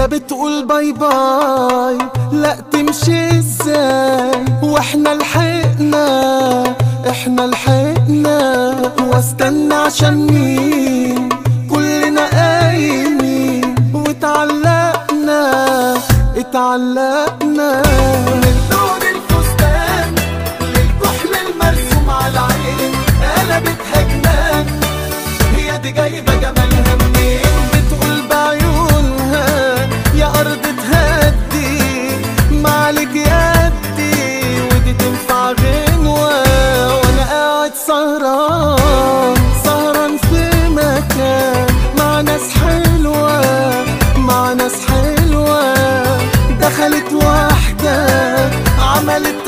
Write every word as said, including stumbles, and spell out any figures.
هي بتقول باي باي، لا تمشي ازاي واحنا لحقنا، احنا لحقنا. واستنى عشان مين؟ كلنا قايمين واتعلقنا، اتعلقنا. من لون الفستان للكحل المرسوم على العين قلبتها جنان، هي دي جايبه جمالها منين؟ بتقول بعيونها يا ارض تهدي معلك يدي، ودي تنفع غنوه وانا قاعد سهران، سهران في مكان مع ناس حلوه، مع ناس حلوه. دخلت واحده عملت